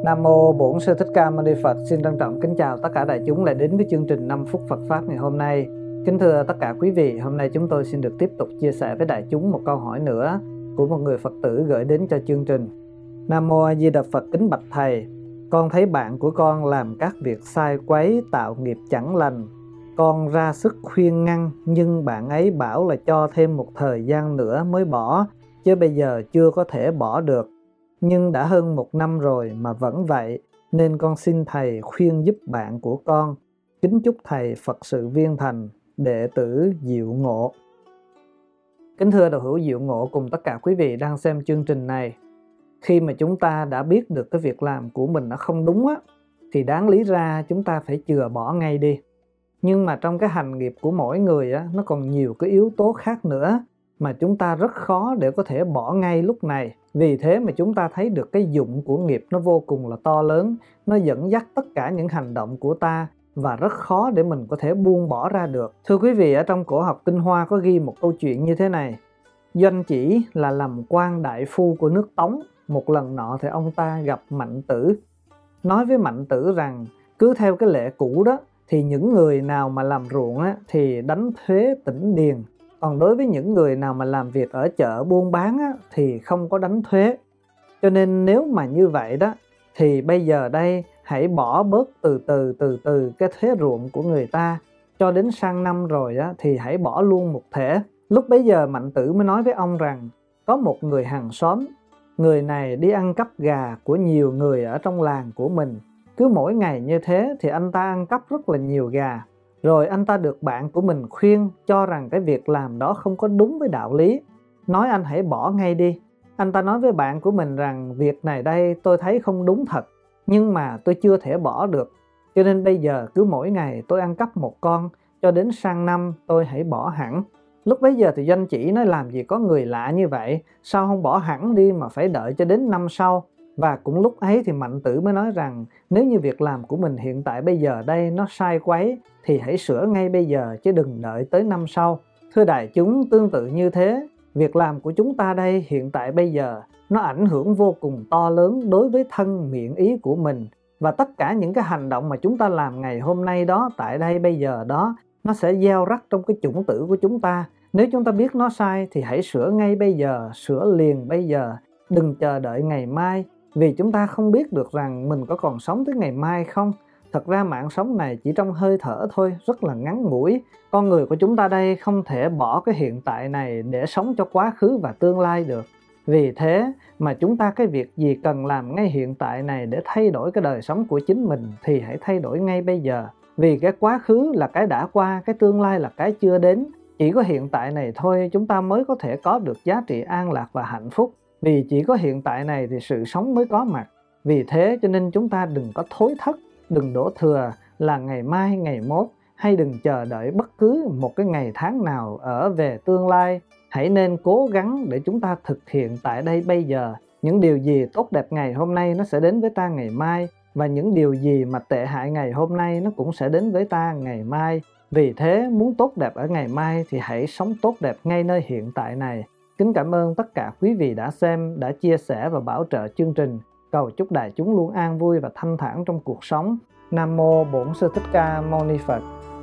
Nam mô Bổn Sư Thích Ca Mâu Ni Phật. Xin trân trọng kính chào tất cả đại chúng lại đến với chương trình 5 phút Phật pháp ngày hôm nay. Kính thưa tất cả quý vị, hôm nay chúng tôi xin được tiếp tục chia sẻ với đại chúng một câu hỏi nữa của một người Phật tử gửi đến cho chương trình. Nam mô A Di Đà Phật. Kính bạch thầy, con thấy bạn của con làm các việc sai quấy, tạo nghiệp chẳng lành. Con ra sức khuyên ngăn, nhưng bạn ấy bảo là cho thêm một thời gian nữa mới bỏ, chứ bây giờ chưa có thể bỏ được. Nhưng đã hơn 1 năm rồi mà vẫn vậy, nên con xin thầy khuyên giúp bạn của con. Kính chúc thầy Phật sự viên thành, đệ tử Diệu Ngộ. Kính thưa đạo hữu Diệu Ngộ cùng tất cả quý vị đang xem chương trình này. Khi mà chúng ta đã biết được cái việc làm của mình nó không đúng á, thì đáng lý ra chúng ta phải chừa bỏ ngay đi. Nhưng mà trong cái hành nghiệp của mỗi người á, nó còn nhiều cái yếu tố khác nữa mà chúng ta rất khó để có thể bỏ ngay lúc này. Vì thế mà chúng ta thấy được cái dụng của nghiệp nó vô cùng là to lớn, nó dẫn dắt tất cả những hành động của ta và rất khó để mình có thể buông bỏ ra được. Thưa quý vị, ở trong cổ học Tinh Hoa có ghi một câu chuyện như thế này. Doanh Chỉ là làm quan đại phu của nước Tống. Một lần nọ thì ông ta gặp Mạnh Tử, nói với Mạnh Tử rằng cứ theo cái lệ cũ đó thì những người nào mà làm ruộng á, thì đánh thuế tỉnh điền. Còn đối với những người nào mà làm việc ở chợ buôn bán á, thì không có đánh thuế. Cho nên nếu mà như vậy đó, thì bây giờ đây hãy bỏ bớt từ từ cái thuế ruộng của người ta. Cho đến sang năm rồi á, thì hãy bỏ luôn một thể. Lúc bấy giờ Mạnh Tử mới nói với ông rằng có một người hàng xóm. Người này đi ăn cắp gà của nhiều người ở trong làng của mình. Cứ mỗi ngày như thế thì anh ta ăn cắp rất là nhiều gà. Rồi anh ta được bạn của mình khuyên cho rằng cái việc làm đó không có đúng với đạo lý. Nói anh hãy bỏ ngay đi. Anh ta nói với bạn của mình rằng việc này đây tôi thấy không đúng thật, nhưng mà tôi chưa thể bỏ được. Cho nên bây giờ cứ mỗi ngày tôi ăn cắp một con, cho đến sang năm tôi hãy bỏ hẳn. Lúc bấy giờ thì Doanh Chỉ nói làm gì có người lạ như vậy, sao không bỏ hẳn đi mà phải đợi cho đến năm sau. Và cũng lúc ấy thì Mạnh Tử mới nói rằng nếu như việc làm của mình hiện tại bây giờ đây nó sai quấy thì hãy sửa ngay bây giờ chứ đừng đợi tới năm sau. Thưa đại chúng, tương tự như thế, việc làm của chúng ta đây hiện tại bây giờ nó ảnh hưởng vô cùng to lớn đối với thân miệng ý của mình. Và tất cả những cái hành động mà chúng ta làm ngày hôm nay đó, tại đây bây giờ đó, nó sẽ gieo rắc trong cái chủng tử của chúng ta. Nếu chúng ta biết nó sai thì hãy sửa ngay bây giờ, sửa liền bây giờ, đừng chờ đợi ngày mai. Vì chúng ta không biết được rằng mình có còn sống tới ngày mai không. Thật ra mạng sống này chỉ trong hơi thở thôi, rất là ngắn ngủi. Con người của chúng ta đây không thể bỏ cái hiện tại này để sống cho quá khứ và tương lai được. Vì thế mà chúng ta cái việc gì cần làm ngay hiện tại này để thay đổi cái đời sống của chính mình thì hãy thay đổi ngay bây giờ. Vì cái quá khứ là cái đã qua, cái tương lai là cái chưa đến. Chỉ có hiện tại này thôi chúng ta mới có thể có được giá trị an lạc và hạnh phúc. Vì chỉ có hiện tại này thì sự sống mới có mặt. Vì thế cho nên chúng ta đừng có thối thất, đừng đổ thừa là ngày mai, ngày mốt, hay đừng chờ đợi bất cứ một cái ngày tháng nào ở về tương lai. Hãy nên cố gắng để chúng ta thực hiện tại đây bây giờ. Những điều gì tốt đẹp ngày hôm nay nó sẽ đến với ta ngày mai, và những điều gì mà tệ hại ngày hôm nay nó cũng sẽ đến với ta ngày mai. Vì thế muốn tốt đẹp ở ngày mai thì hãy sống tốt đẹp ngay nơi hiện tại này. Kính cảm ơn tất cả quý vị đã xem, đã chia sẻ và bảo trợ chương trình. Cầu chúc đại chúng luôn an vui và thanh thản trong cuộc sống. Nam mô Bổn Sư Thích Ca Mâu Ni Phật.